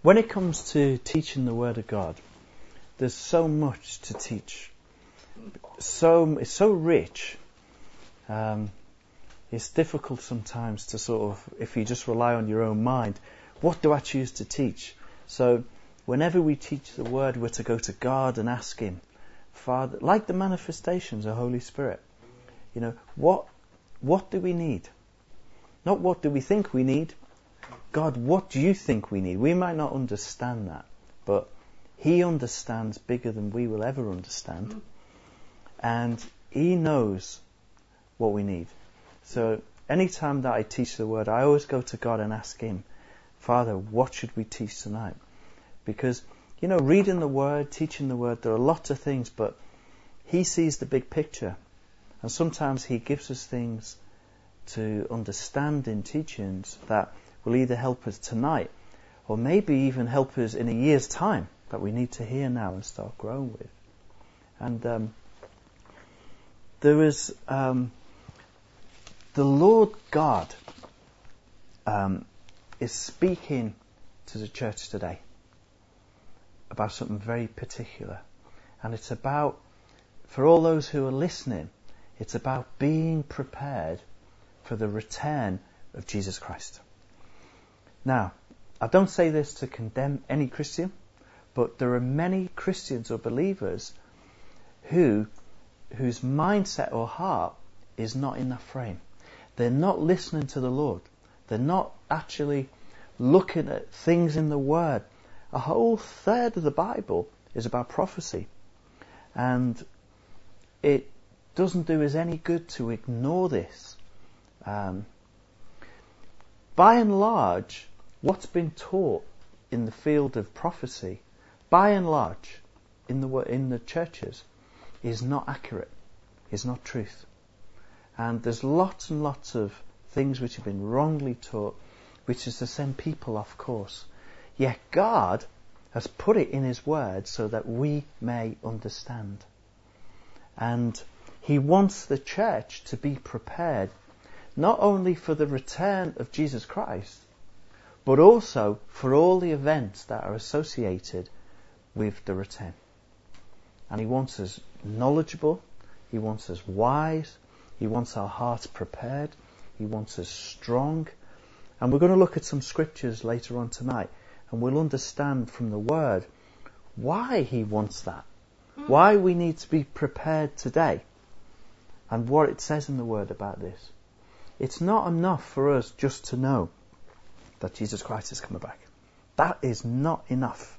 When it comes to teaching the Word of God, there's so much to teach. It's so rich. It's difficult sometimes to sort of, if you just rely on your own mind, what do I choose to teach? So whenever we teach the Word, we're to go to God and ask Him, Father, like the manifestations of the Holy Spirit, what do we need? Not what do we think we need. God, what do you think we need? We might not understand that, but He understands bigger than we will ever understand. And He knows what we need. So anytime that I teach the Word, I always go to God and ask Him, Father, what should we teach tonight? Because, reading the Word, teaching the Word, there are lots of things, but He sees the big picture. And sometimes He gives us things to understand in teachings that will either help us tonight or maybe even help us in a year's time that we need to hear now and start growing with. And there is the Lord God is speaking to the church today about something very particular. And it's about, for all those who are listening, it's about being prepared for the return of Jesus Christ. Now, I don't say this to condemn any Christian, but there are many Christians or believers whose mindset or heart is not in that frame. They're not listening to the Lord. They're not actually looking at things in the Word. A whole third of the Bible is about prophecy. And it doesn't do us any good to ignore this. By and large, what's been taught in the field of prophecy, by and large, in the churches, is not accurate, is not truth. And there's lots and lots of things which have been wrongly taught, which is to send people off course. Yet God has put it in His Word so that we may understand. And He wants the church to be prepared not only for the return of Jesus Christ, but also for all the events that are associated with the return. And He wants us knowledgeable, He wants us wise, He wants our hearts prepared, He wants us strong. And we're going to look at some scriptures later on tonight, and we'll understand from the Word why He wants that, why we need to be prepared today, and what it says in the Word about this. It's not enough for us just to know that Jesus Christ is coming back. That is not enough.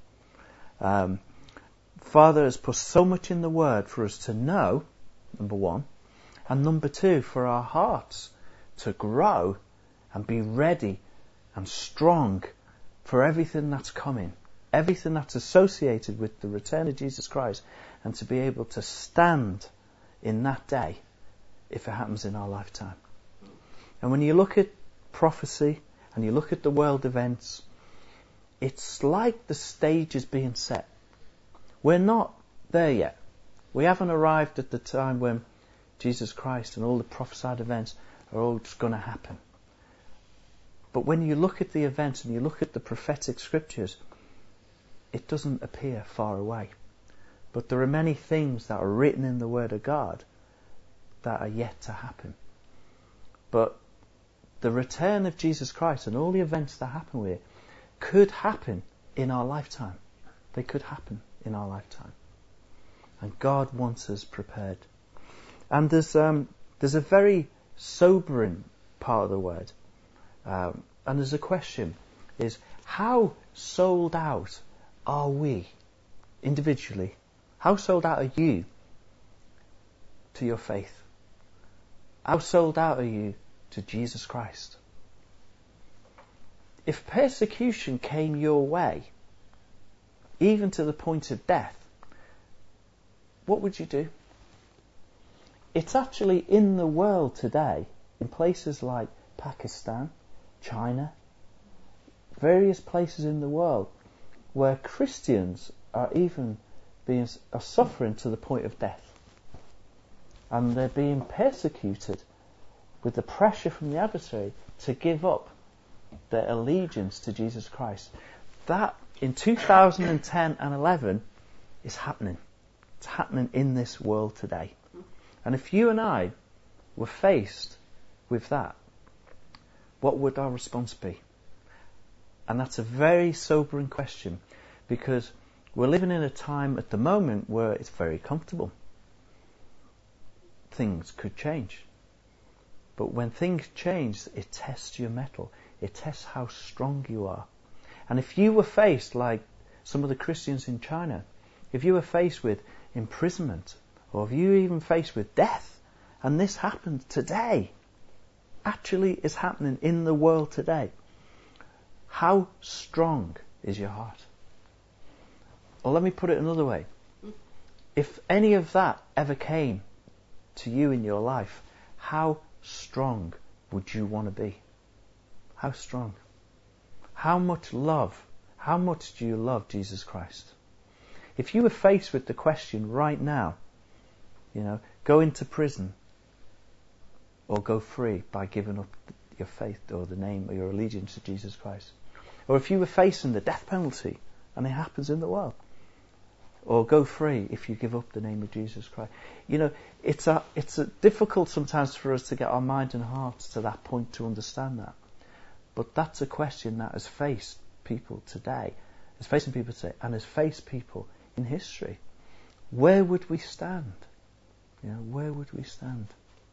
Father has put so much in the Word for us to know, number one, and number two, for our hearts to grow and be ready and strong for everything that's coming, everything that's associated with the return of Jesus Christ, and to be able to stand in that day if it happens in our lifetime. And when you look at prophecy and you look at the world events, it's like the stage is being set. We're not there yet. We haven't arrived at the time when Jesus Christ and all the prophesied events are all just going to happen. But when you look at the events and you look at the prophetic scriptures, it doesn't appear far away. But there are many things that are written in the Word of God that are yet to happen. But the return of Jesus Christ and all the events that happen with it could happen in our lifetime. They could happen in our lifetime. And God wants us prepared. And there's a very sobering part of the Word. And there's a question, is how sold out are we individually? How sold out are you to your faith? How sold out are you to Jesus Christ? If persecution came your way, even to the point of death, what would you do? It's actually in the world today, in places like Pakistan, China, various places in the world, where Christians are even are suffering to the point of death. And they're being persecuted with the pressure from the adversary to give up their allegiance to Jesus Christ. that in 2010 and 11 is happening. It's happening in this world today. And if you and I were faced with that, what would our response be? And that's a very sobering question, because we're living in a time at the moment where it's very comfortable. Things could change. But when things change, it tests your mettle. It tests how strong you are. And if you were faced, like some of the Christians in China, if you were faced with imprisonment, or if you were even faced with death, and this happened today, actually is happening in the world today, how strong is your heart? Or let me put it another way. If any of that ever came to you in your life, how strong would you want to be? How strong? How much do you love Jesus Christ? If you were faced with the question right now, go into prison or go free by giving up your faith or the name or your allegiance to Jesus Christ. Or if you were facing the death penalty, and it happens in the world, or go free if you give up the name of Jesus Christ. It's difficult sometimes for us to get our mind and hearts to that point to understand that. But that's a question that has faced people today, and has faced people in history. Where would we stand? Where would we stand?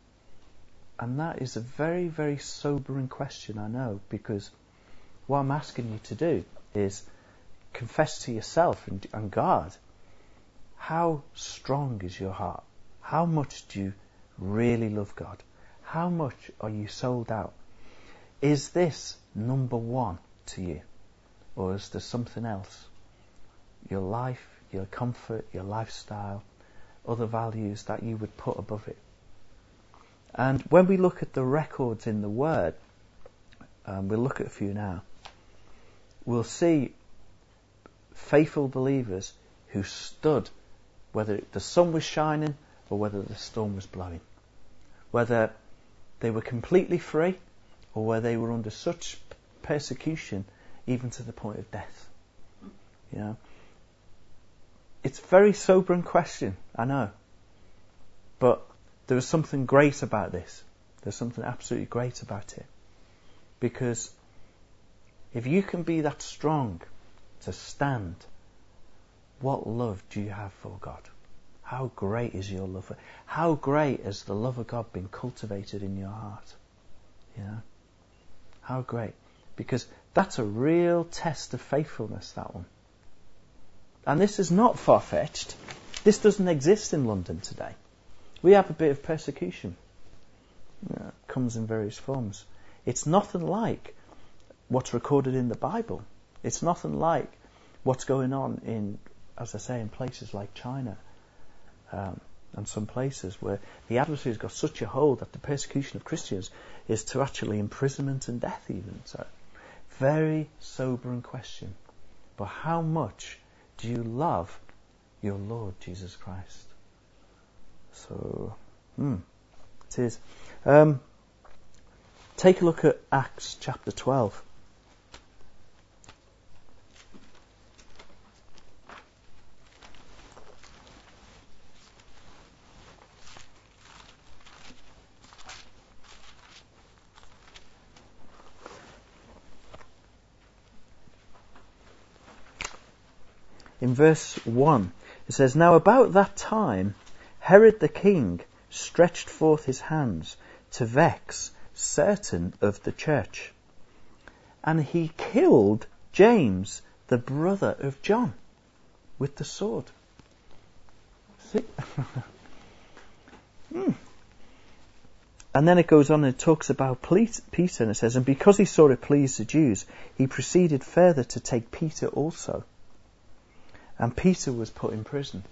And that is a very, very sobering question, I know, because what I'm asking you to do is confess to yourself and God, how strong is your heart? How much do you really love God? How much are you sold out? Is this number one to you? Or is there something else? Your life, your comfort, your lifestyle, other values that you would put above it? And when we look at the records in the Word, we'll look at a few now, we'll see faithful believers who stood, whether the sun was shining or whether the storm was blowing, whether they were completely free or whether they were under such persecution even to the point of death. It's a very sobering question, I know, but there is something great about this. There's something absolutely great about it, because if you can be that strong to stand, what love do you have for God? How great is your love? How great has the love of God been cultivated in your heart? How great. Because that's a real test of faithfulness, that one. And this is not far-fetched. This doesn't exist in London today. We have a bit of persecution. It comes in various forms. It's nothing like what's recorded in the Bible. It's nothing like what's going on in, as I say, in places like China, and some places where the adversary's got such a hold that the persecution of Christians is to actually imprisonment and death even. So, very sobering question. But how much do you love your Lord Jesus Christ? So, it is. Take a look at Acts chapter 12. In verse 1, it says, "Now about that time, Herod the king stretched forth his hands to vex certain of the church. And he killed James, the brother of John, with the sword." See? And then it goes on and it talks about Peter, and it says, "And because he saw it pleased the Jews, he proceeded further to take Peter also. And Peter was put in prison."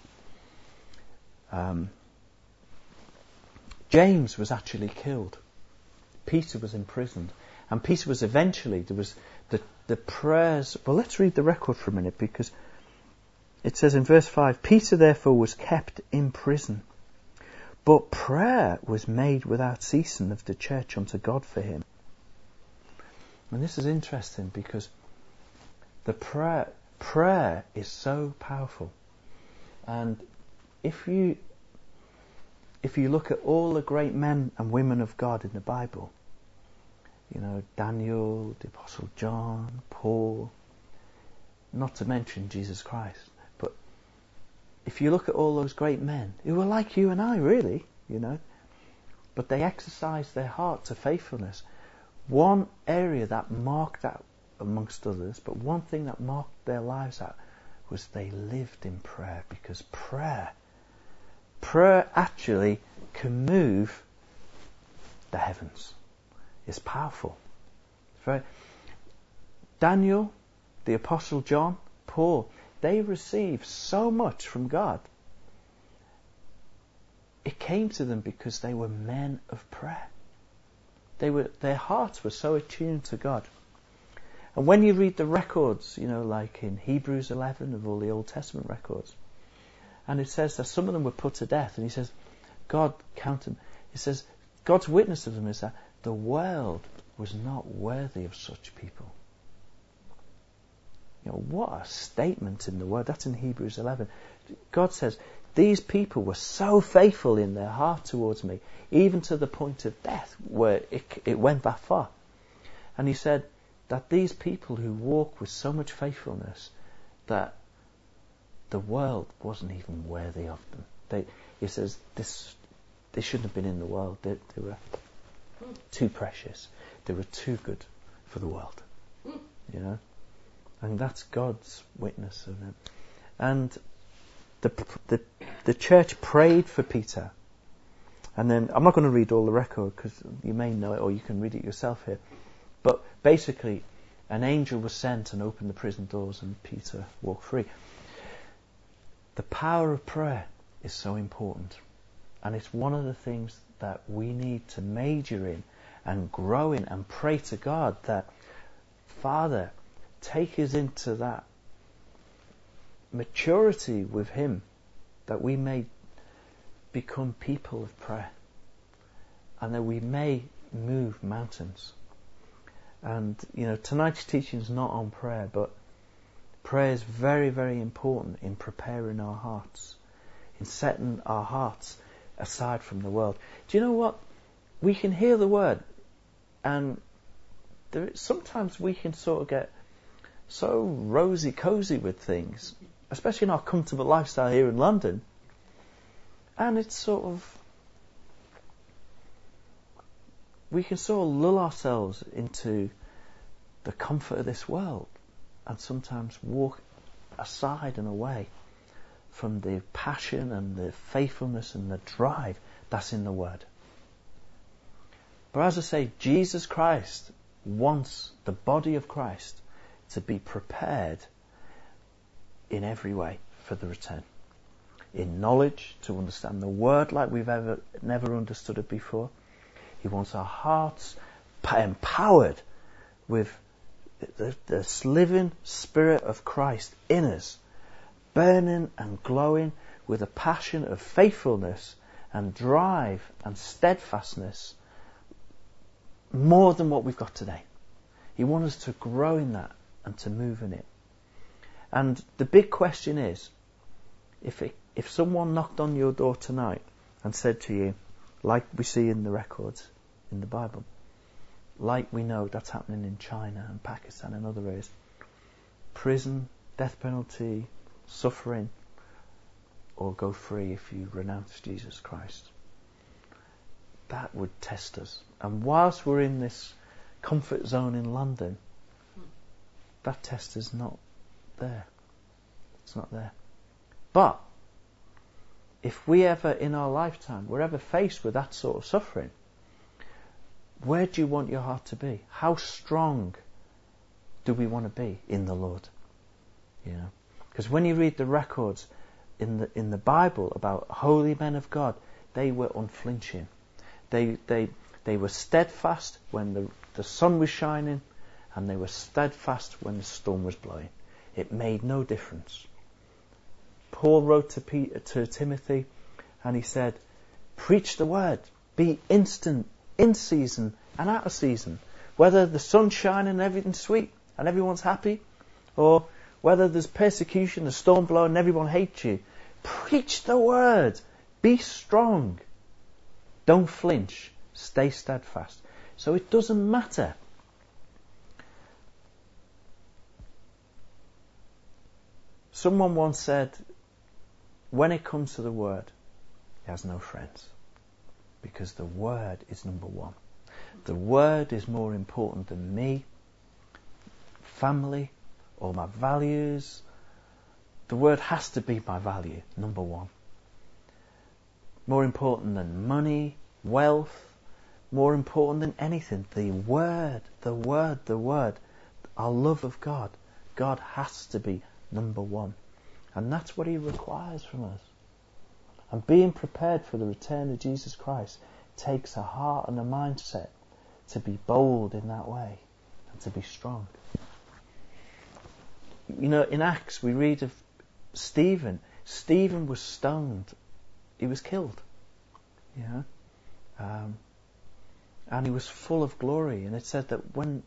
James was actually killed. Peter was imprisoned. And Peter was eventually, there was the prayers. Well, let's read the record for a minute, because it says in verse 5, "Peter therefore was kept in prison. But prayer was made without ceasing of the church unto God for him." And this is interesting, because The prayer is so powerful. And if you look at all the great men and women of God in the Bible, Daniel, the Apostle John, Paul, not to mention Jesus Christ, but if you look at all those great men who were like you and I, really, but they exercised their heart to faithfulness. One area that marked out, amongst others, but one thing that marked their lives out was they lived in prayer, because prayer actually can move the heavens. It's powerful. Daniel, the Apostle John, Paul, they received so much from God. It came to them because they were men of prayer. Their hearts were so attuned to God. And when you read the records, like in Hebrews 11 of all the Old Testament records, and it says that some of them were put to death, and he says, God counted. He says, God's witness of them is that the world was not worthy of such people. What a statement in the word. That's in Hebrews 11. God says, these people were so faithful in their heart towards me, even to the point of death, where it went that far. And he said that these people who walk with so much faithfulness, that the world wasn't even worthy of them. He says, they shouldn't have been in the world. They were too precious. They were too good for the world. And that's God's witness of them. And the church prayed for Peter. And then, I'm not going to read all the record because you may know it, or you can read it yourself here. But basically, an angel was sent and opened the prison doors, and Peter walked free. The power of prayer is so important. And it's one of the things that we need to major in and grow in and pray to God that, Father, take us into that maturity with Him, that we may become people of prayer, and that we may move mountains. And tonight's teaching is not on prayer, but prayer is very, very important in preparing our hearts, in setting our hearts aside from the world. Do you know what? We can hear the word, and sometimes we can sort of get so rosy-cozy with things, especially in our comfortable lifestyle here in London. And it's sort of, we can sort of lull ourselves into the comfort of this world and sometimes walk aside and away from the passion and the faithfulness and the drive that's in the Word. But as I say, Jesus Christ wants the body of Christ to be prepared in every way for the return. In knowledge, to understand the Word like we've never understood it before. He wants our hearts empowered with this living Spirit of Christ in us, burning and glowing with a passion of faithfulness and drive and steadfastness, more than what we've got today. He wants us to grow in that and to move in it. And the big question is, if someone knocked on your door tonight and said to you, like we see in the records in the Bible, like we know that's happening in China and Pakistan and other areas, prison, death penalty, suffering, or go free if you renounce Jesus Christ, that would test us. And whilst we're in this comfort zone in London, that test is not there. It's not there. But if we ever in our lifetime we're ever faced with that sort of suffering, where do you want your heart to be? How strong do we want to be in the Lord? Because when you read the records in the Bible about holy men of God, they were unflinching. They were steadfast when the sun was shining, and they were steadfast when the storm was blowing. It made no difference. Paul wrote to Timothy, and he said, preach the word, be instant, in season and out of season. Whether the sun's shining and everything's sweet and everyone's happy, Or whether there's persecution, the storm blowing and everyone hates you, preach the word. Be strong. Don't flinch. Stay steadfast. So it doesn't matter. Someone once said, when it comes to the word, he has no friends. Because the word is number one. The word is more important than me, family, or my values. The word has to be my value, number one. More important than money, wealth, more important than anything. The word, the word, the word. Our love of God. God has to be number one. And that's what he requires from us. And being prepared for the return of Jesus Christ takes a heart and a mindset to be bold in that way and to be strong. You know, in Acts we read of Stephen. Stephen was stoned. He was killed. You know? And he was full of glory. And it said that when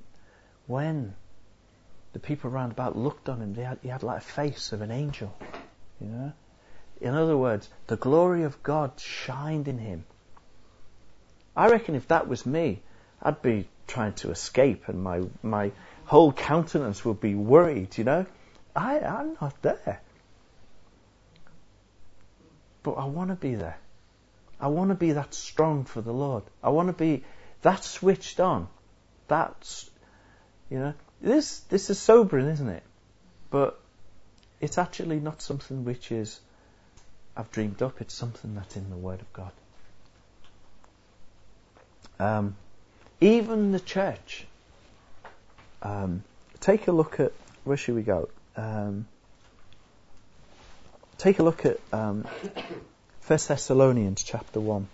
the people round about looked on him, he had like a face of an angel. You know? In other words, the glory of God shined in him. I reckon if that was me, I'd be trying to escape and my whole countenance would be worried, you know. I'm not there. But I want to be there. I want to be that strong for the Lord. I want to be that switched on. That's, you know, this is sobering, isn't it? But it's actually not something which is I've dreamed up. It's something that's in the Word of God. Even the church. Take a look at, where should we go? Take a look at 1 Thessalonians chapter 1.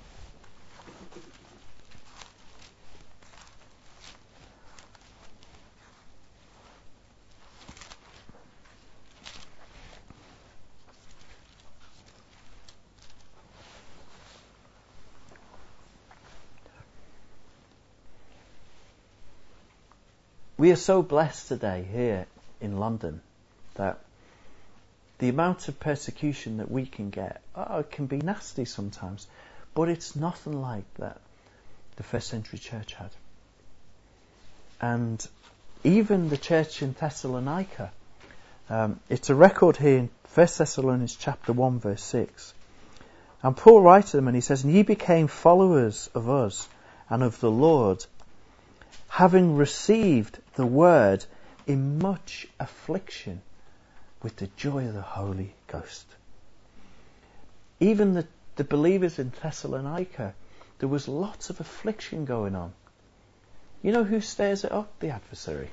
We are so blessed today here in London that the amount of persecution that we can get, it can be nasty sometimes, but it's nothing like that the first century church had. And even the church in Thessalonica, it's a record here in 1 Thessalonians chapter 1 verse 6. And Paul writes to them and he says, "And ye became followers of us and of the Lord, having received the word in much affliction with the joy of the Holy Ghost." Even the believers in Thessalonica, there was lots of affliction going on. You know who stirs it up? The adversary.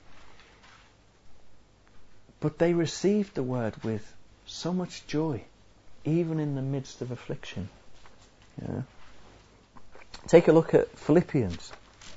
But they received the word with so much joy, even in the midst of affliction. Yeah. Take a look at Philippians.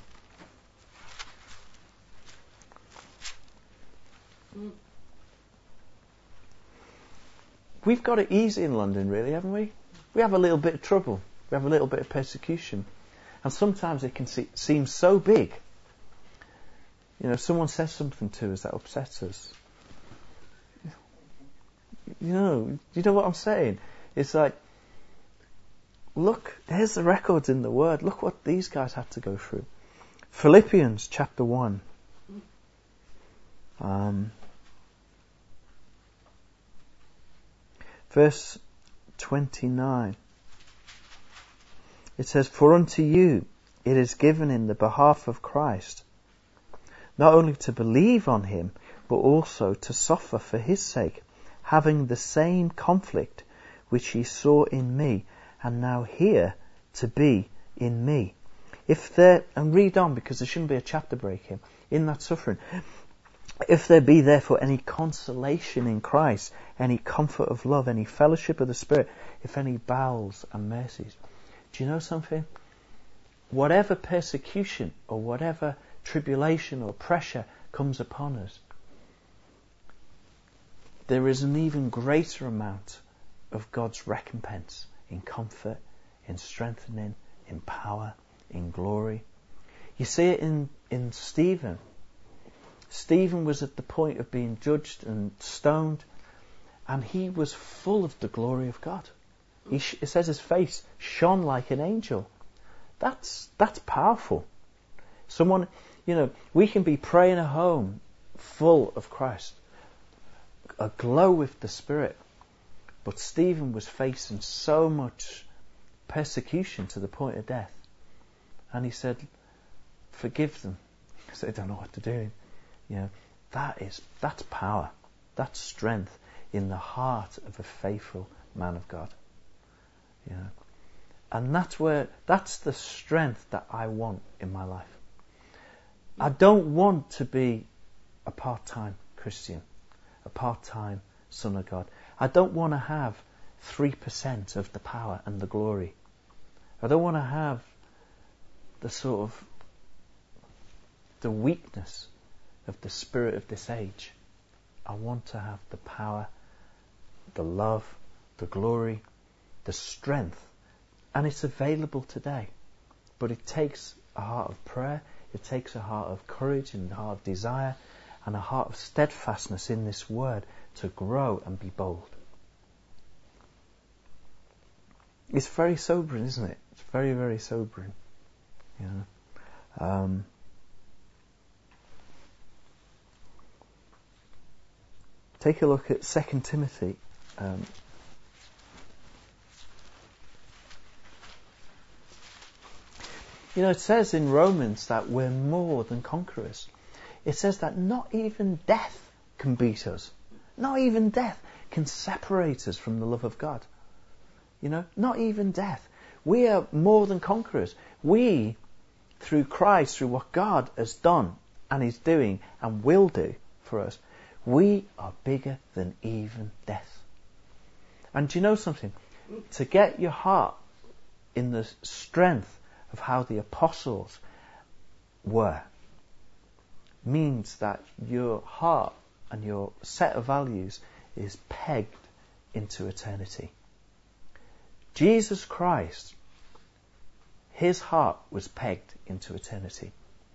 We've got it easy in London, really, haven't we? We have a little bit of trouble. We have a little bit of persecution. And sometimes it can seem so big. You know, if someone says something to us that upsets us. You know what I'm saying? It's like, look, here's the records in the Word. Look what these guys had to go through. Philippians chapter 1. Verse 29. It says, "For unto you it is given in the behalf of Christ, not only to believe on him, but also to suffer for his sake, having the same conflict which ye saw in me, and now here to be in me." And read on, because there shouldn't be a chapter break here, in that suffering. "If there be therefore any consolation in Christ, any comfort of love, any fellowship of the Spirit, if any bowels and mercies." Do you know something? Whatever persecution or whatever tribulation or pressure comes upon us, there is an even greater amount of God's recompense in comfort, in strengthening, in power, in glory. You see it in Stephen. Stephen was at the point of being judged and stoned, and he was full of the glory of God. It says his face shone like an angel. That's powerful. Someone, we can be praying at home full of Christ, aglow with the Spirit. But Stephen was facing so much persecution to the point of death. And he said, forgive them, because they don't know what they're doing. That's power. That's strength in the heart of a faithful man of God. And that's the strength that I want in my life. I don't want to be a part-time Christian, a part-time son of God. I don't want to have 3% of the power and the glory. I don't want to have the weakness of the spirit of this age. I want to have the power, the love, the glory, the strength. And it's available today. But it takes a heart of prayer, it takes a heart of courage and a heart of desire and a heart of steadfastness in this word to grow and be bold. It's very sobering, isn't it? It's very, very sobering. Take a look at 2 Timothy. It says in Romans that we're more than conquerors. It says that not even death can beat us. Not even death can separate us from the love of God. Not even death. We are more than conquerors. We, through Christ, through what God has done and is doing and will do for us, we are bigger than even death. And do you know something? To get your heart in the strength of how the apostles were means that your heart and your set of values is pegged into eternity. Jesus Christ, his heart was pegged into eternity.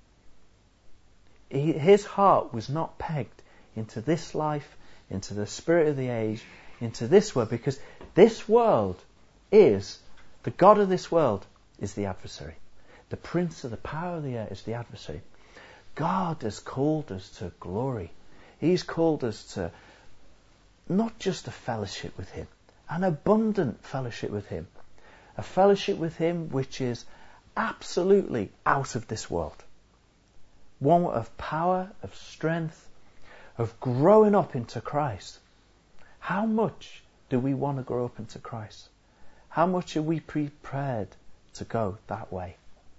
His heart was not pegged into this life, into the spirit of the age, into this world, because this world is, the God of this world is the adversary. The prince of the power of the air is the adversary. God has called us to glory. He's called us to not just a fellowship with him, an abundant fellowship with him. A fellowship with him which is absolutely out of this world. One of power, of strength, of growing up into Christ. How much do we want to grow up into Christ? How much are we prepared to go that way?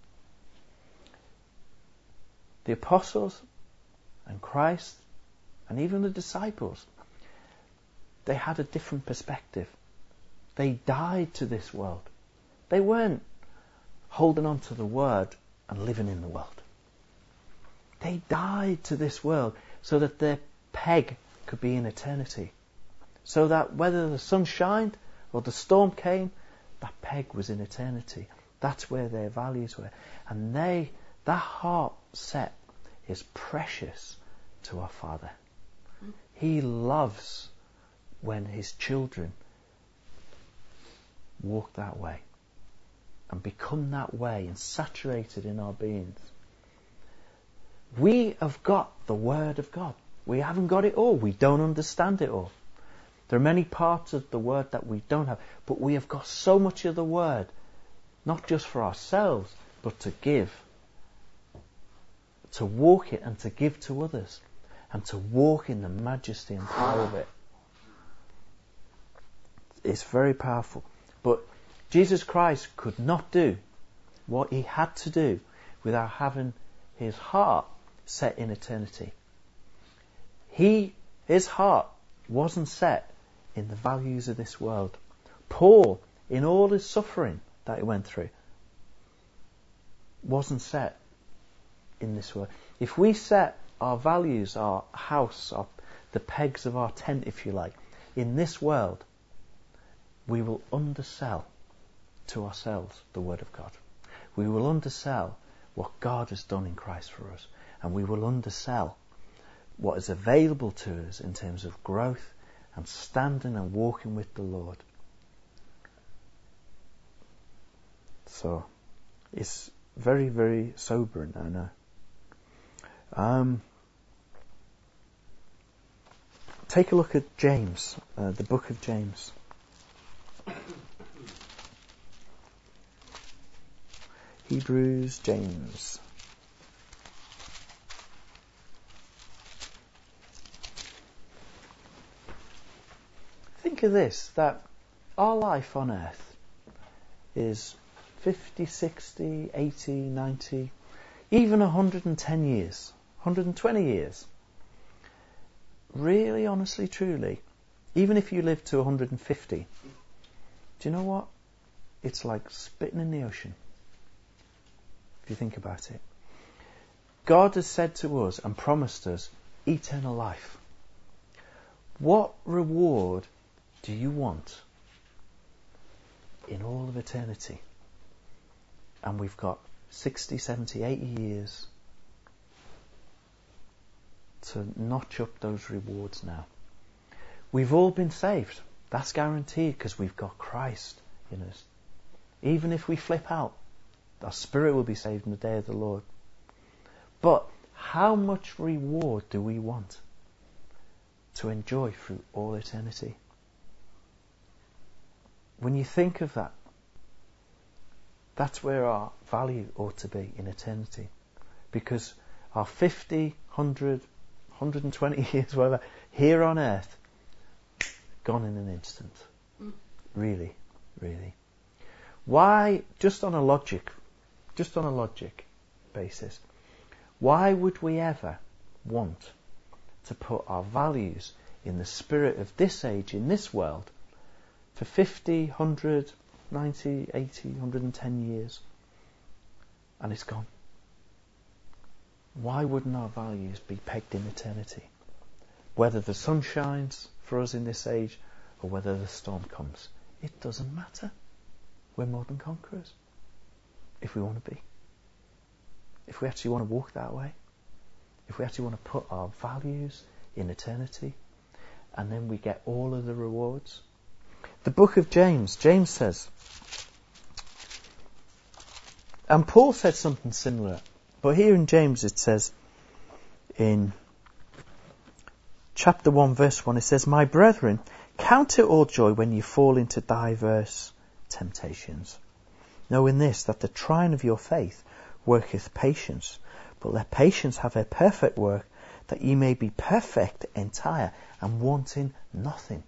The apostles and Christ and even the disciples, they had a different perspective. They died to this world. They weren't holding on to the word and living in the world. They died to this world so that their peg could be in eternity. So that whether the sun shined or the storm came, that peg was in eternity. That's where their values were. And that heart set is precious to our Father. He loves when his children walk that way and become that way and saturated in our beings. We have got the Word of God. We haven't got it all. We don't understand it all. There are many parts of the Word that we don't have, but we have got so much of the Word, not just for ourselves, but to give, to walk it and to give to others, and to walk in the majesty and power of it. It's very powerful. But Jesus Christ could not do what he had to do without having his heart set in eternity. His heart wasn't set in the values of this world. Paul, in all his suffering that he went through, wasn't set in this world. If we set our values, our house, the pegs of our tent, if you like, in this world, we will undersell to ourselves the Word of God. We will undersell what God has done in Christ for us. And we will undersell what is available to us in terms of growth and standing and walking with the Lord. So it's very, very sobering, I know. Take a look at James, the book of James. Hebrews, James. Think of this, that our life on earth is 50, 60, 80, 90, even 110 years, 120 years. Really, honestly, truly, even if you live to 150, do you know what? It's like spitting in the ocean, if you think about it. God has said to us and promised us eternal life. What reward do you want in all of eternity? And we've got 60, 70, 80 years to notch up those rewards now. We've all been saved. That's guaranteed because we've got Christ in us. Even if we flip out, our spirit will be saved in the day of the Lord. But how much reward do we want to enjoy through all eternity? When you think of that, that's where our value ought to be in eternity. Because our 50, 100, 120 years, whatever, here on earth, gone in an instant. Really, really. Why, just on a logic basis, why would we ever want to put our values in the spirit of this age, in this world, for 50, 100, 90, 80, 110 years, and it's gone? Why wouldn't our values be pegged in eternity? Whether the sun shines for us in this age or whether the storm comes, it doesn't matter. We're more than conquerors, if we want to be. If we actually want to walk that way, if we actually want to put our values in eternity, and then we get all of the rewards. The book of James says, and Paul said something similar, but here in James it says, in chapter 1 verse 1, it says, "My brethren, count it all joy when you fall into diverse temptations, knowing this, that the trying of your faith worketh patience. But let patience have a perfect work, that ye may be perfect, entire, and wanting nothing."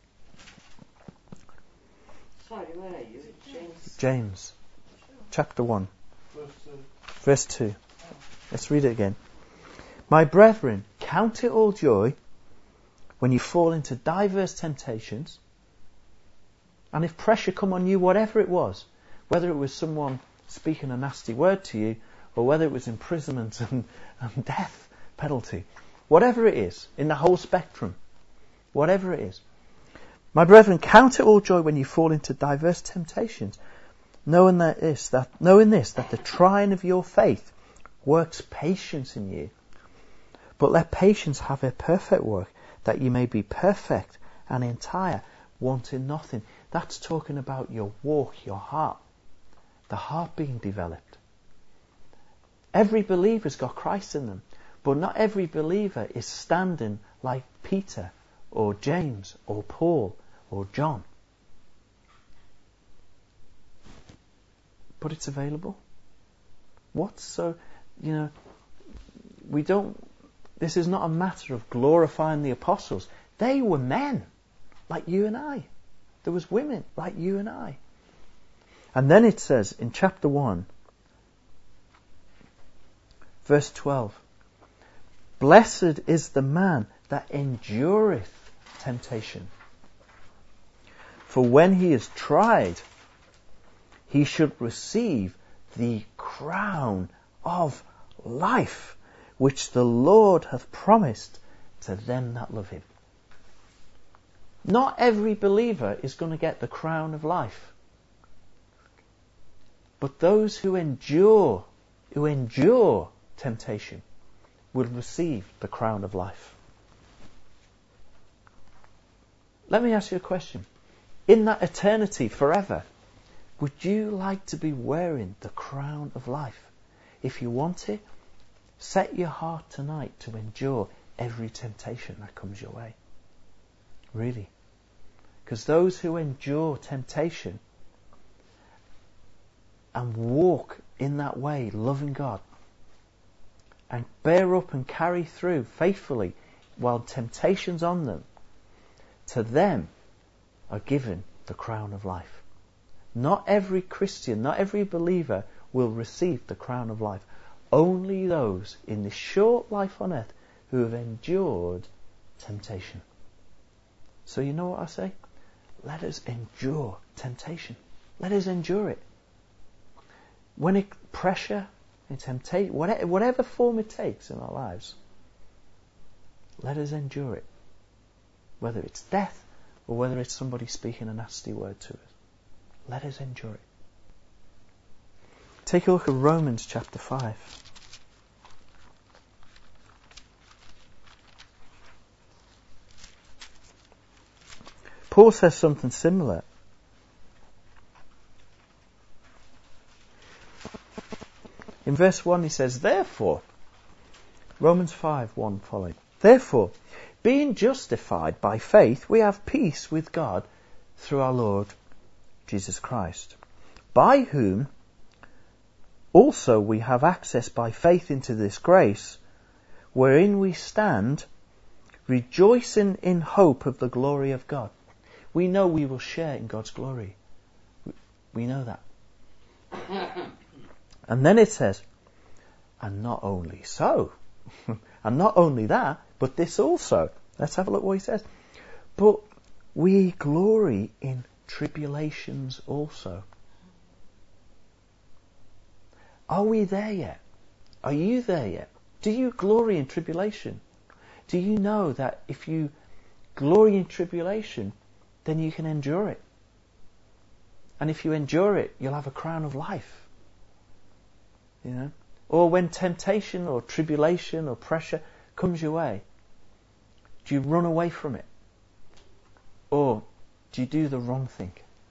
Sorry, where are you? James? James, chapter 1, verse 2. Let's read it again. "My brethren, count it all joy when you fall into diverse temptations." And if pressure come on you, whatever it was, whether it was someone speaking a nasty word to you, or whether it was imprisonment and death penalty, whatever it is, in the whole spectrum, whatever it is. "My brethren, count it all joy when you fall into diverse temptations, knowing this, that the trying of your faith works patience in you. But let patience have a perfect work, that you may be perfect and entire, wanting nothing." That's talking about your walk, your heart, the heart being developed. Every believer's got Christ in them, but not every believer is standing like Peter or James or Paul or John. But it's available. This is not a matter of glorifying the apostles. They were men like you and I. There was women like you and I. And then it says in chapter 1, verse 12, "Blessed is the man that endureth temptation. For when he is tried, he should receive the crown of life, which the Lord hath promised to them that love him." Not every believer is going to get the crown of life. But those who endure temptation will receive the crown of life. Let me ask you a question. In that eternity forever, would you like to be wearing the crown of life? If you want it, set your heart tonight to endure every temptation that comes your way. Really. Because those who endure temptation and walk in that way, loving God, and bear up and carry through faithfully while temptation's on them, to them are given the crown of life. Not every Christian, not every believer will receive the crown of life. Only those in this short life on earth who have endured temptation. So you know what I say? Let us endure temptation. Let us endure it. When pressure and temptation, whatever form it takes in our lives, let us endure it. Whether it's death or whether it's somebody speaking a nasty word to us. Let us endure it. Take a look at Romans chapter 5. Paul says something similar. In verse 1 he says, therefore, Romans 5:1 following, therefore, being justified by faith, we have peace with God through our Lord Jesus Christ, by whom also we have access by faith into this grace, wherein we stand, rejoicing in hope of the glory of God. We know we will share in God's glory. We know that. And then it says, and not only so, and not only that, but this also. Let's have a look what he says. But we glory in tribulations also. Are we there yet? Are you there yet? Do you glory in tribulation? Do you know that if you glory in tribulation, then you can endure it? And if you endure it, you'll have a crown of life. You know? Or when temptation or tribulation or pressure comes your way, do you run away from it? Or do you do the wrong thing?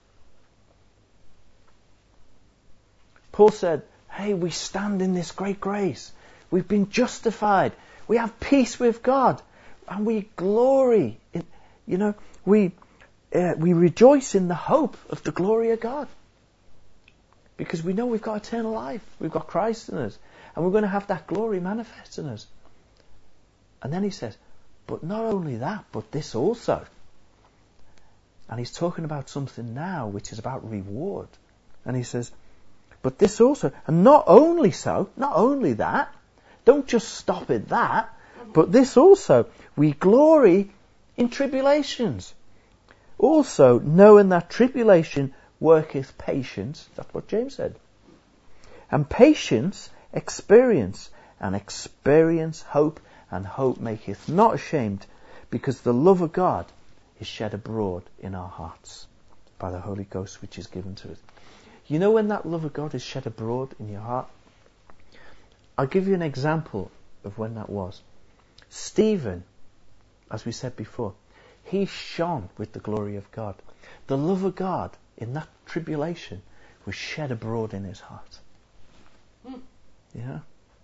Paul said, hey, we stand in this great grace. We've been justified. We have peace with God. And we glory. We rejoice in the hope of the glory of God. Because we know we've got eternal life. We've got Christ in us. And we're going to have that glory manifest in us. And then he says, but not only that, but this also. And he's talking about something now which is about reward. And he says, but this also, and not only so, not only that, don't just stop at that, but this also, we glory in tribulations. Also, knowing that tribulation worketh patience, that's what James said. And patience, experience, and experience, hope, and hope maketh not ashamed, because the love of God is shed abroad in our hearts by the Holy Ghost which is given to us. You know when that love of God is shed abroad in your heart? I'll give you an example of when that was. Stephen, as we said before, he shone with the glory of God. The love of God in that tribulation was shed abroad in his heart. Yeah.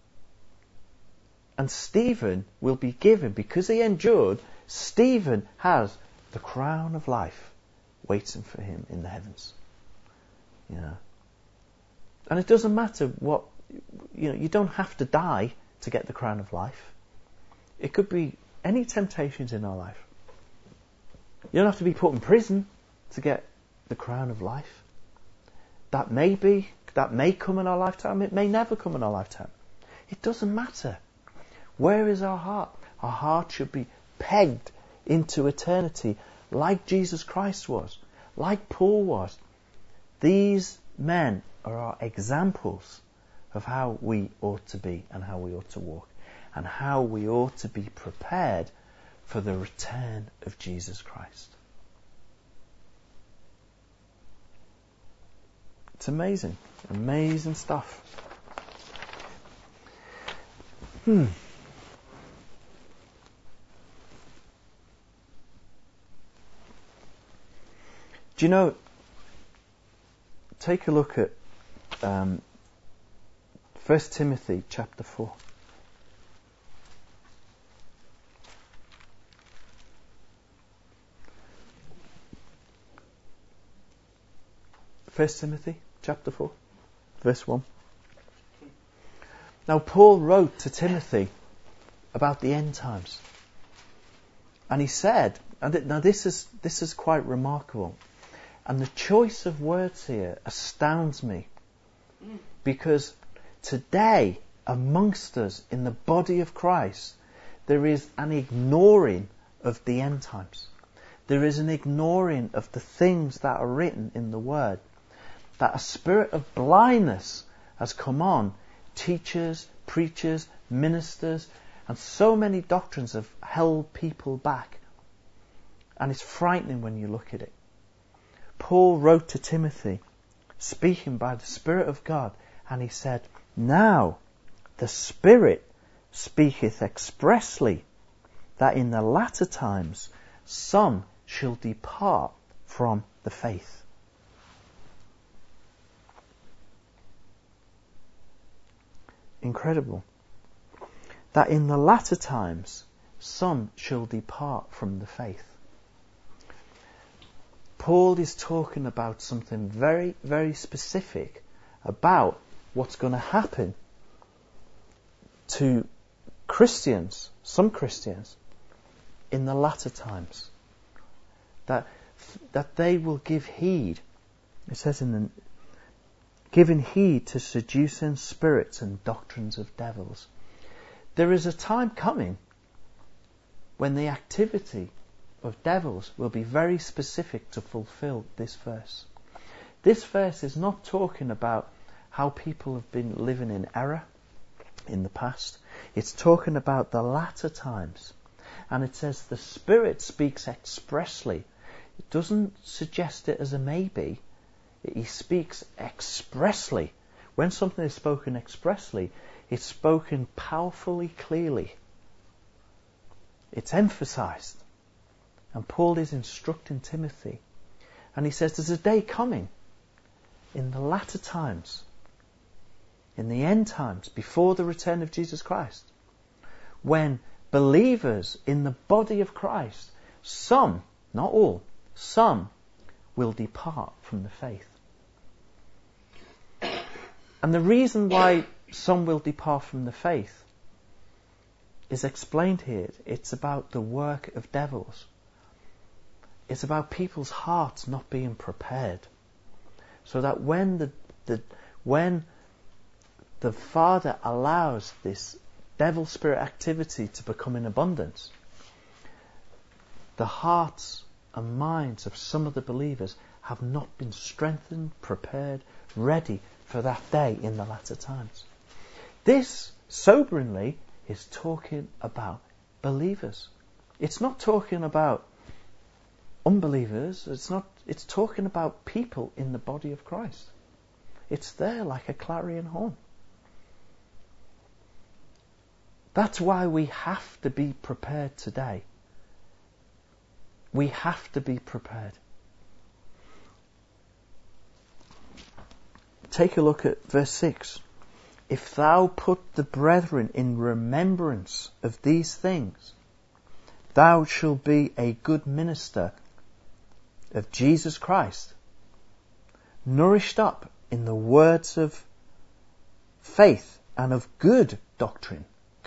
And Stephen will be given, because he endured, Stephen has the crown of life waiting for him in the heavens. Yeah. And it doesn't matter what, you don't have to die to get the crown of life. It could be any temptations in our life. You don't have to be put in prison to get the crown of life. That may come in our lifetime, it may never come in our lifetime. It doesn't matter. Where is our heart? Our heart should be pegged into eternity like Jesus Christ was, like Paul was. These men are our examples of how we ought to be and how we ought to walk and how we ought to be prepared for the return of Jesus Christ. It's amazing. Amazing stuff. Do you know, take a look at 1 Timothy chapter 4. First Timothy chapter 4, verse 1. Now Paul wrote to Timothy about the end times. And he said, now this is quite remarkable. And the choice of words here astounds me. Because today, amongst us in the body of Christ, there is an ignoring of the end times. There is an ignoring of the things that are written in the Word. That a spirit of blindness has come on teachers, preachers, ministers, and so many doctrines have held people back. And it's frightening when you look at it. Paul wrote to Timothy, speaking by the Spirit of God, and he said, "Now the Spirit speaketh expressly that in the latter times some shall depart from the faith." Incredible. That in the latter times some shall depart from the faith. Paul is talking about something very, very specific about what's going to happen to Christians, some Christians, in the latter times. That they will give heed. It says giving heed to seducing spirits and doctrines of devils. There is a time coming when the activity of devils will be very specific to fulfill this verse. This verse is not talking about how people have been living in error in the past. It's talking about the latter times. And it says the Spirit speaks expressly. It doesn't suggest it as a maybe. He speaks expressly. When something is spoken expressly, it's spoken powerfully, clearly. It's emphasized. And Paul is instructing Timothy. And he says there's a day coming in the latter times, in the end times, before the return of Jesus Christ, when believers in the body of Christ, some, not all, some will depart from the faith. And the reason why some will depart from the faith is explained here. It's about the work of devils. It's about people's hearts not being prepared. So that when the Father allows this devil spirit activity to become in abundance, the hearts and minds of some of the believers have not been strengthened, prepared, ready for that day in the latter times. This, soberingly, is talking about believers. It's not talking about unbelievers. It's talking about people in the body of Christ. It's there like a clarion horn. That's why we have to be prepared today. We have to be prepared. Take a look at verse 6. If thou put the brethren in remembrance of these things, thou shalt be a good minister of Jesus Christ, nourished up in the words of faith and of good doctrine,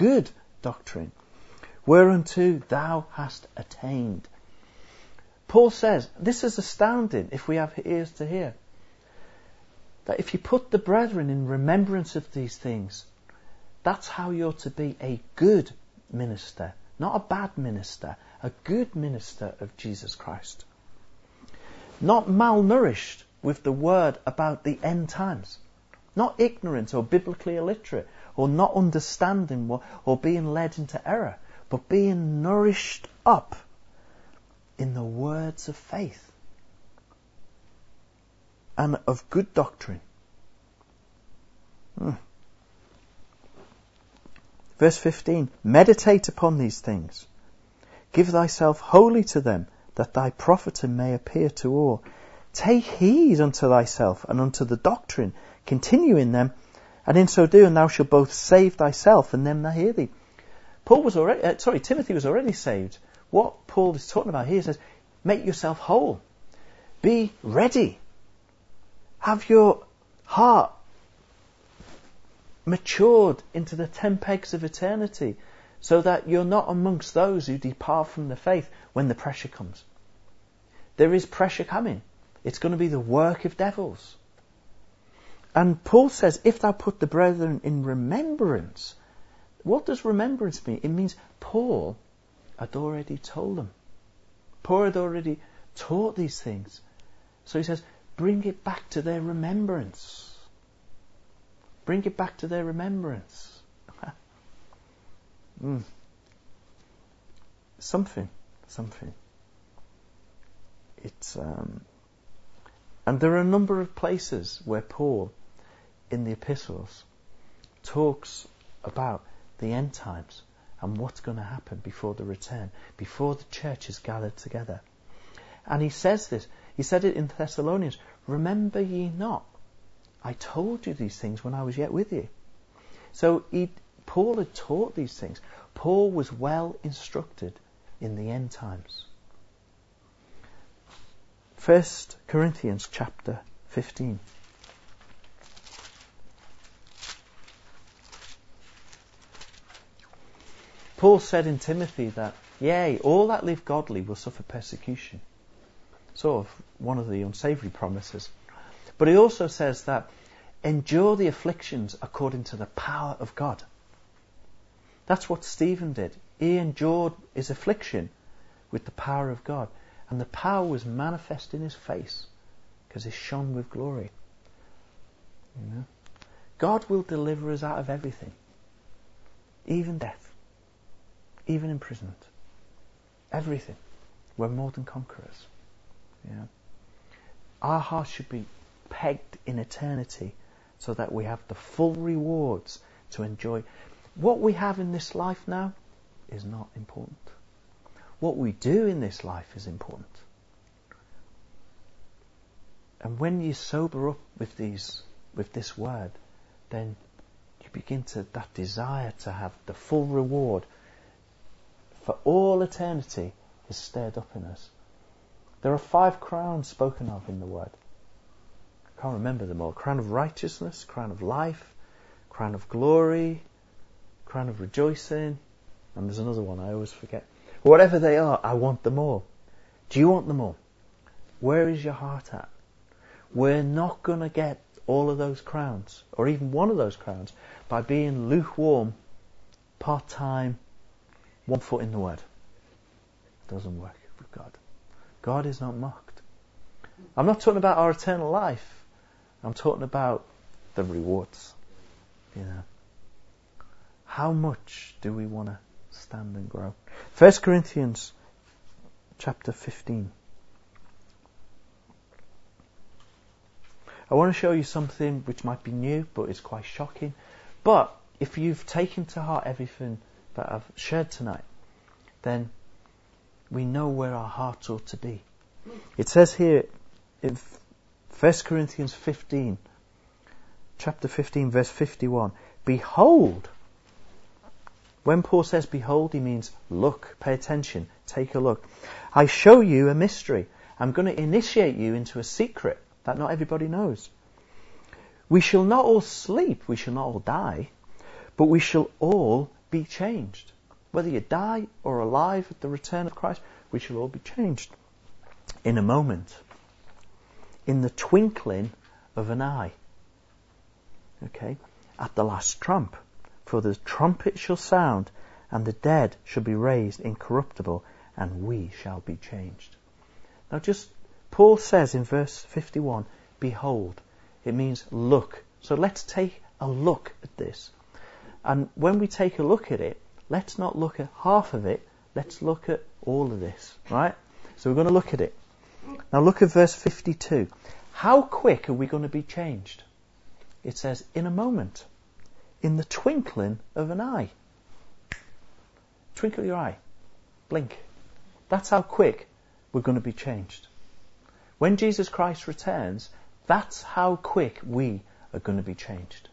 whereunto thou hast attained. Paul says, this is astounding if we have ears to hear, that if you put the brethren in remembrance of these things, that's how you're to be a good minister, not a bad minister, a good minister of Jesus Christ. Not malnourished with the word about the end times, not ignorant or biblically illiterate, or not understanding or being led into error, but being nourished up in the words of faith and of good doctrine. Verse 15, meditate upon these things. Give thyself wholly to them, that thy profiting may appear to all. Take heed unto thyself and unto the doctrine. Continue in them, and in so doing thou shalt both save thyself and them that hear thee. Timothy was already saved. What Paul is talking about here says, make yourself whole. Be ready. Have your heart matured into the 10 pegs of eternity, so that you're not amongst those who depart from the faith when the pressure comes. There is pressure coming. It's going to be the work of devils. And Paul says, if thou put the brethren in remembrance. What does remembrance mean? It means Paul had already told them. Paul had already taught these things. So he says, bring it back to their remembrance. Bring it back to their remembrance. Something. It's and there are a number of places where Paul, in the epistles, talks about the end times and what's going to happen before the return, before the church is gathered together. And he says this. He said it in Thessalonians. Remember ye not, I told you these things when I was yet with you. So Paul had taught these things. Paul was well instructed in the end times. 1 Corinthians chapter 15. Paul said in Timothy that, yea, all that live godly will suffer persecution. Sort of one of the unsavoury promises. But he also says that endure the afflictions according to the power of God. That's what Stephen did. He endured his affliction with the power of God. And the power was manifest in his face because it shone with glory. You know? God will deliver us out of everything. Even death. Even imprisonment. Everything. We're more than conquerors. Yeah. Our hearts should be pegged in eternity so that we have the full rewards to enjoy. What we have in this life now is not important. What we do in this life is important. And when you sober up with this word, then you begin to, that desire to have the full reward for all eternity is stirred up in us. There are 5 crowns spoken of in the word. I can't remember them all. Crown of righteousness, crown of life, crown of glory, crown of rejoicing, and there's another one I always forget. Whatever they are, I want them all. Do you want them all? Where is your heart at? We're not going to get all of those crowns, or even one of those crowns, by being lukewarm, part-time, 1 foot in the word. It doesn't work with God. God is not mocked. I'm not talking about our eternal life. I'm talking about the rewards. You know. How much do we want to stand and grow? 1 Corinthians chapter 15. I want to show you something which might be new, but it's quite shocking. But if you've taken to heart everything that I've shared tonight, then we know where our hearts ought to be. It says here in 1 Corinthians 15, chapter 15, verse 51, behold. When Paul says behold, he means look, pay attention, take a look. I show you a mystery. I'm going to initiate you into a secret that not everybody knows. We shall not all sleep, we shall not all die, but we shall all be changed. Whether you die or alive at the return of Christ, we shall all be changed. In a moment. In the twinkling of an eye. Okay? At the last trump. For the trumpet shall sound, and the dead shall be raised incorruptible, and we shall be changed. Now Paul says in verse 51, behold. It means look. So let's take a look at this. And when we take a look at it, let's not look at half of it, let's look at all of this, right? So we're going to look at it. Now look at verse 52. How quick are we going to be changed? It says, in a moment. In the twinkling of an eye. Twinkle your eye. Blink. That's how quick we're going to be changed. When Jesus Christ returns, that's how quick we are going to be changed.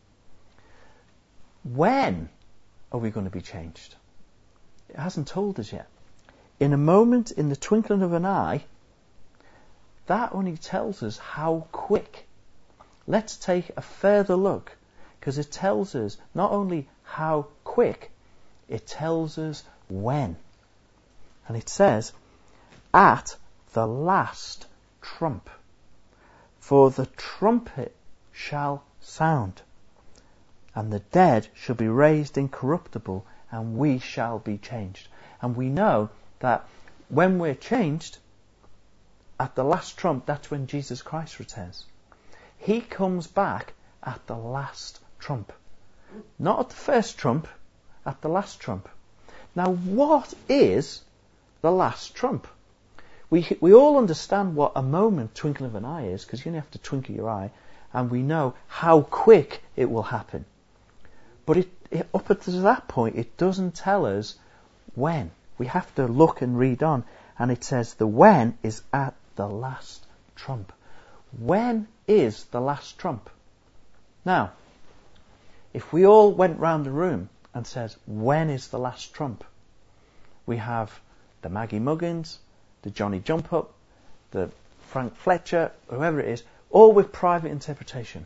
When are we going to be changed? It hasn't told us yet. In a moment, in the twinkling of an eye, that only tells us how quick. Let's take a further look, because it tells us not only how quick, it tells us when. And it says, at the last trump. For the trumpet shall sound, and the dead shall be raised incorruptible, and we shall be changed. And we know that when we're changed, at the last trump, that's when Jesus Christ returns. He comes back at the last trump. Not at the first trump, at the last trump. Now, what is the last trump? We all understand what a moment, twinkling of an eye is, because you only have to twinkle your eye, and we know how quick it will happen. But up to that point, it doesn't tell us when. We have to look and read on, and it says the when is at the last trump. When is the last trump? Now, if we all went round the room and says, when is the last trump? We have the Maggie Muggins, the Johnny Jump Up, the Frank Fletcher, whoever it is, all with private interpretation.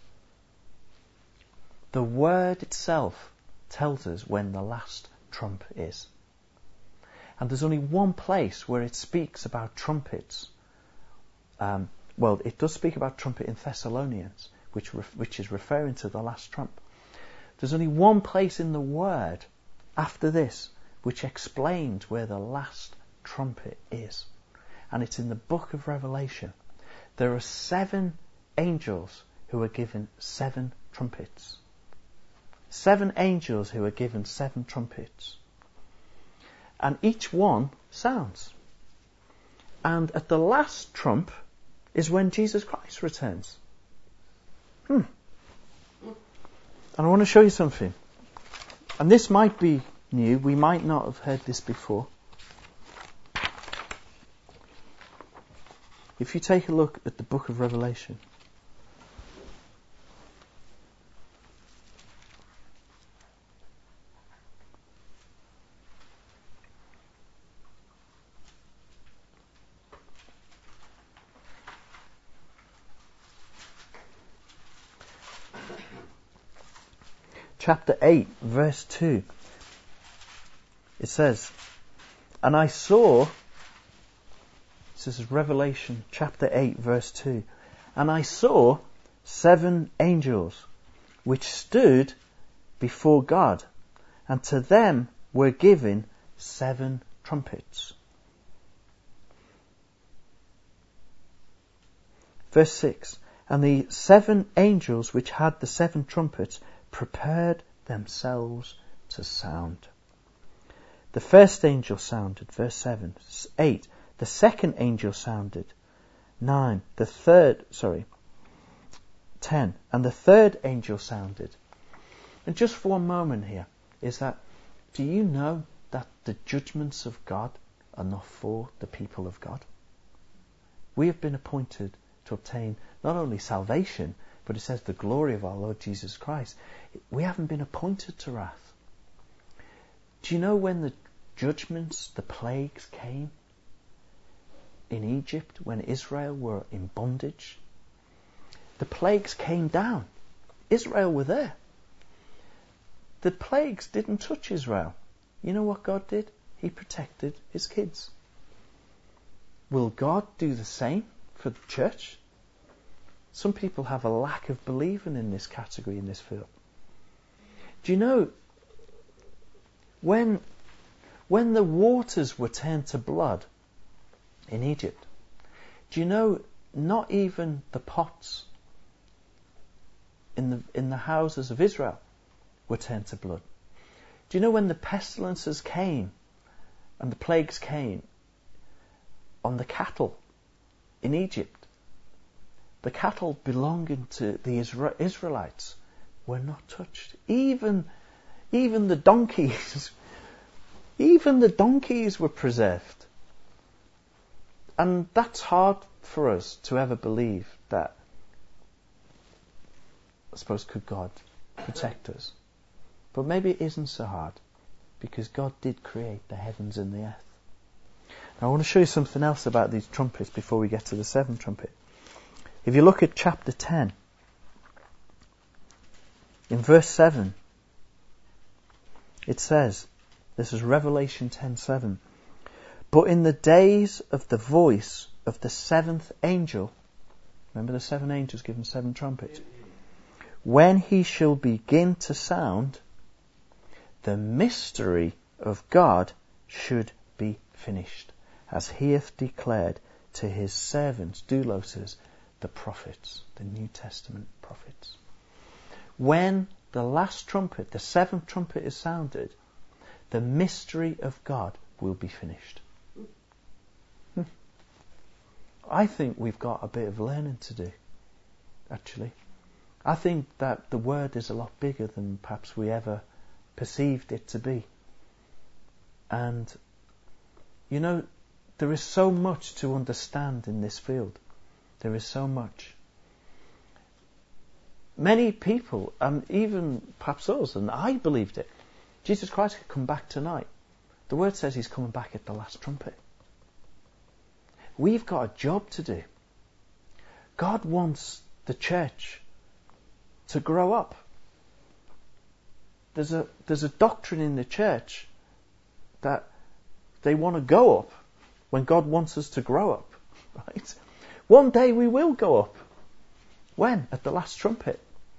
The word itself tells us when the last trump is. And there's only one place where it speaks about trumpets. It does speak about trumpet in Thessalonians, which is referring to the last trump. There's only one place in the word after this which explains where the last trumpet is. And it's in the book of Revelation. There are 7 angels who are given 7 trumpets. 7 angels who are given 7 trumpets. And each one sounds. And at the last trump is when Jesus Christ returns. And I want to show you something. And this might be new. We might not have heard this before. If you take a look at the book of Revelation, chapter 8, verse 2, it says, and I saw, this is Revelation chapter 8, verse 2, and I saw 7 angels which stood before God, and to them were given 7 trumpets. Verse 6, and the 7 angels which had the 7 trumpets prepared themselves to sound. The first angel sounded, verse 7, 8. The second angel sounded, 9. 10. And the third angel sounded. And just for one moment here, is that, do you know that the judgments of God are not for the people of God? We have been appointed to obtain not only salvation, but it says the glory of our Lord Jesus Christ. We haven't been appointed to wrath. Do you know when the judgments, the plagues came in Egypt, when Israel were in bondage? The plagues came down. Israel were there. The plagues didn't touch Israel. You know what God did? He protected his kids. Will God do the same for the church? Some people have a lack of believing in this category, in this field. Do you know, when the waters were turned to blood in Egypt, do you know not even the pots in the houses of Israel were turned to blood? Do you know when the pestilences came and the plagues came on the cattle in Egypt, the cattle belonging to the Israelites were not touched. Even the donkeys, even the donkeys were preserved. And that's hard for us to ever believe that, I suppose, could God protect us? But maybe it isn't so hard, because God did create the heavens and the earth. Now I want to show you something else about these trumpets before we get to the seventh trumpet. If you look at chapter 10, in verse 7, it says, this is Revelation 10:7, but in the days of the voice of the seventh angel, remember the seven angels given seven trumpets, when he shall begin to sound, the mystery of God should be finished, as he hath declared to his servants, doulos, the prophets, the New Testament prophets. When the last trumpet, the seventh trumpet is sounded, the mystery of God will be finished. I think we've got a bit of learning to do, actually. I think that the word is a lot bigger than perhaps we ever perceived it to be. And, you know, there is so much to understand in this field. There is so much. Many people, and even perhaps us, and I believed it, Jesus Christ could come back tonight. The word says he's coming back at the last trumpet. We've got a job to do. God wants the church to grow up. There's a doctrine in the church that they want to go up when God wants us to grow up. Right? One day we will go up. When? At the last trumpet.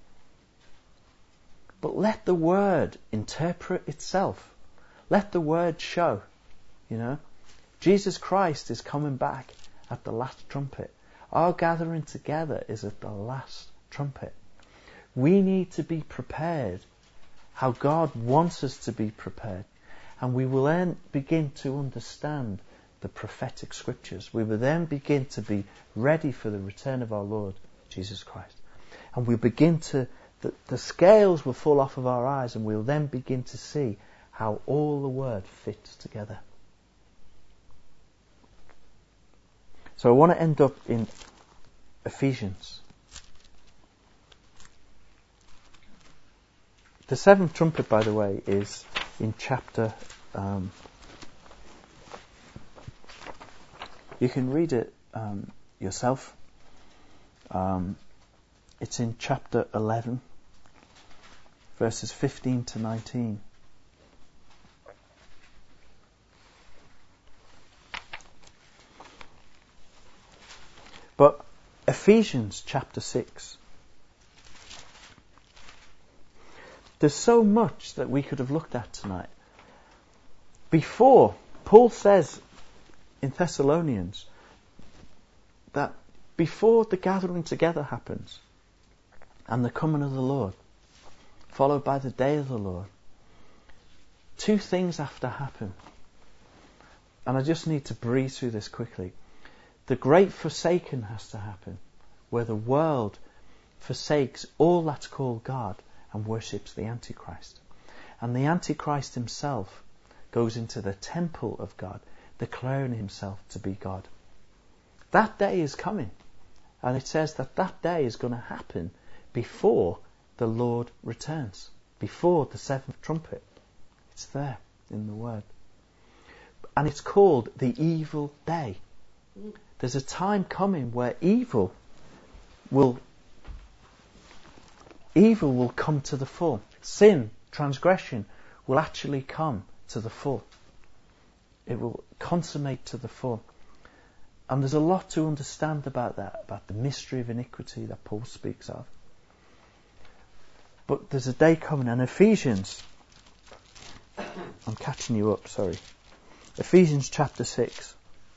But let the word interpret itself. Let the word show. You know, Jesus Christ is coming back at the last trumpet. Our gathering together is at the last trumpet. We need to be prepared how God wants us to be prepared. And we will then begin to understand the prophetic scriptures. We will then begin to be ready for the return of our Lord Jesus Christ. And we begin to, the scales will fall off of our eyes, and we'll then begin to see how all the word fits together. So I want to end up in Ephesians. The seventh trumpet, by the way, is in chapter... you can read it yourself. It's in chapter 11, verses 15 to 19. But Ephesians chapter 6. There's so much that we could have looked at tonight. Before, Paul says in Thessalonians that before the gathering together happens and the coming of the Lord, followed by the day of the Lord, two things have to happen. And I just need to breeze through this quickly. The great forsaking has to happen, where the world forsakes all that's called God and worships the Antichrist. And the Antichrist himself goes into the temple of God, declaring himself to be God. That day is coming. And it says that that day is going to happen before the Lord returns, before the seventh trumpet. It's there in the word. And it's called the evil day. There's a time coming where evil will come to the full. Sin, transgression will actually come to the full. It will consummate to the full. And there's a lot to understand about that, about the mystery of iniquity that Paul speaks of. But there's a day coming, and Ephesians, I'm catching you up, sorry. Ephesians chapter 6.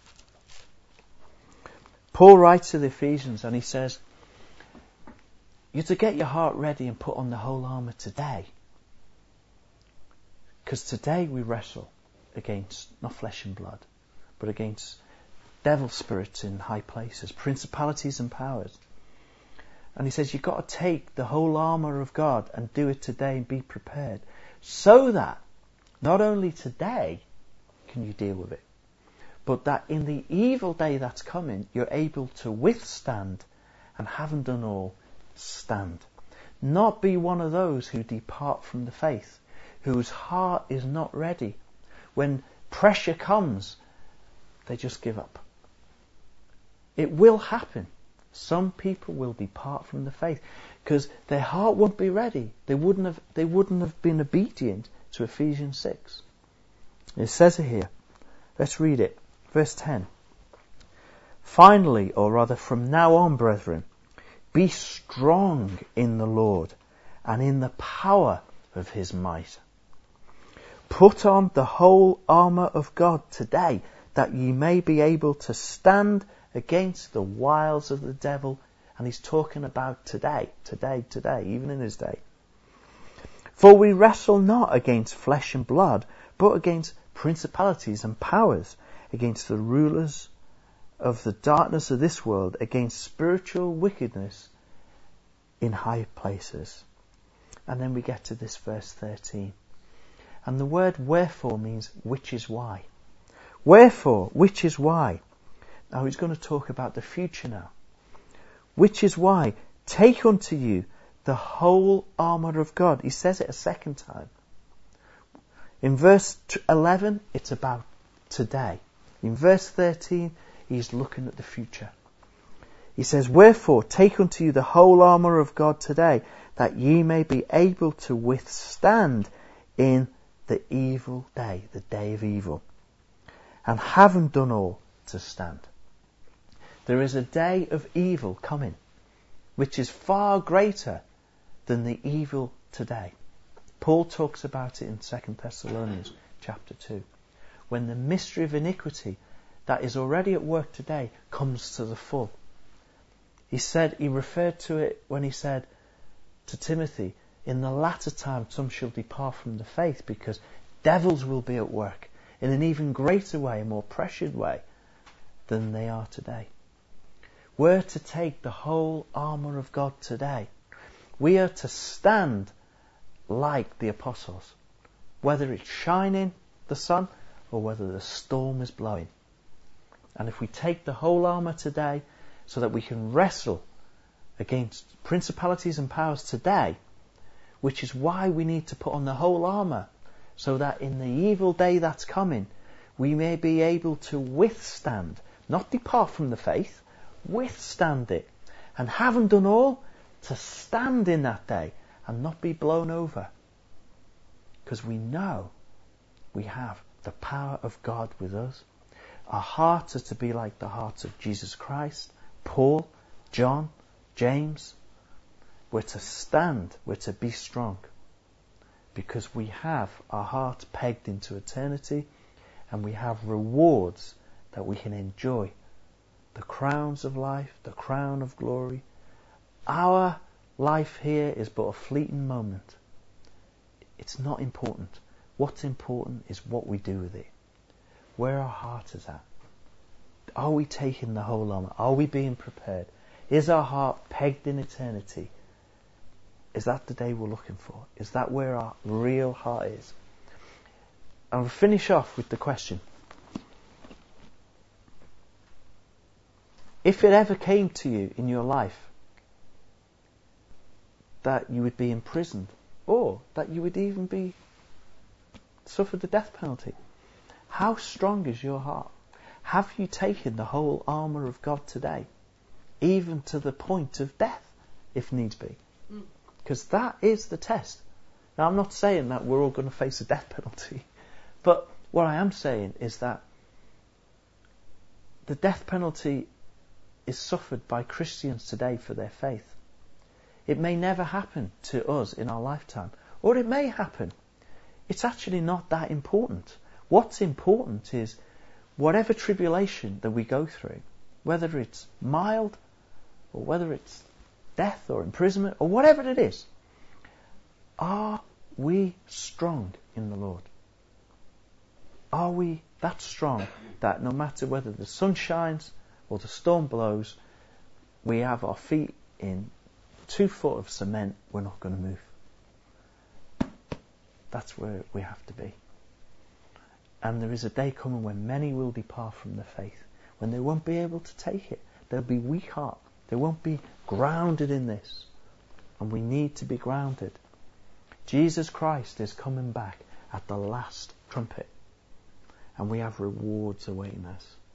Paul writes to the Ephesians and he says, you're to get your heart ready and put on the whole armour today. Because today we wrestle against, not flesh and blood, but against devil spirits in high places, principalities and powers. And he says you've got to take the whole armour of God and do it today and be prepared. So that not only today can you deal with it, but that in the evil day that's coming, you're able to withstand, and having done all, stand. Not be one of those who depart from the faith, whose heart is not ready. When pressure comes, they just give up. It will happen. Some people will depart from the faith because their heart won't be ready. They wouldn't have been obedient to Ephesians 6. It says it here. Let's read it. Verse 10. Finally, or rather from now on, brethren, be strong in the Lord and in the power of his might. Put on the whole armour of God today, that ye may be able to stand against the wiles of the devil. And he's talking about today, even in his day. For we wrestle not against flesh and blood, but against principalities and powers, against the rulers of the darkness of this world, against spiritual wickedness in high places. And then we get to this verse 13. And the word wherefore means which is why. Wherefore, which is why. Now he's going to talk about the future now. Which is why, take unto you the whole armour of God. He says it a second time. In verse 11, it's about today. In verse 13, he's looking at the future. He says, wherefore, take unto you the whole armour of God today, that ye may be able to withstand in the evil day, the day of evil. And having done all, to stand. There is a day of evil coming, which is far greater than the evil today. Paul talks about it in 2 Thessalonians chapter 2. When the mystery of iniquity that is already at work today comes to the full. He referred to it when he said to Timothy, in the latter time some shall depart from the faith, because devils will be at work in an even greater way, a more pressured way than they are today. We're to take the whole armour of God today. We are to stand like the apostles, whether it's shining, the sun, or whether the storm is blowing. And if we take the whole armour today, so that we can wrestle against principalities and powers today, which is why we need to put on the whole armour, so that in the evil day that's coming, we may be able to withstand, not depart from the faith, withstand it, and having done all, to stand in that day and not be blown over. Because we know we have the power of God with us. Our hearts are to be like the hearts of Jesus Christ, Paul, John, James. We're to stand, we're to be strong, because we have our hearts pegged into eternity, and we have rewards that we can enjoy. The crowns of life, the crown of glory. Our life here is but a fleeting moment. It's not important. What's important is what we do with it. Where our heart is at. Are we taking the whole armour? Are we being prepared? Is our heart pegged in eternity? Is that the day we're looking for? Is that where our real heart is? I'll finish off with the question. If it ever came to you in your life that you would be imprisoned, or that you would even suffer the death penalty, how strong is your heart? Have you taken the whole armour of God today, even to the point of death, if needs be? Because that is the test. Now, I'm not saying that we're all going to face a death penalty, but what I am saying is that the death penalty is suffered by Christians today for their faith. It may never happen to us in our lifetime, or it may happen. It's actually not that important. What's important is whatever tribulation that we go through, whether it's mild, or whether it's death or imprisonment, or whatever it is, are we strong in the Lord? Are we that strong that no matter whether the sun shines or the storm blows, we have our feet in 2 foot of cement, we're not going to move? That's where we have to be. And there is a day coming when many will depart from the faith, when they won't be able to take it. They'll be weak heart. They won't be grounded in this. And we need to be grounded. Jesus Christ is coming back at the last trumpet. And we have rewards awaiting us.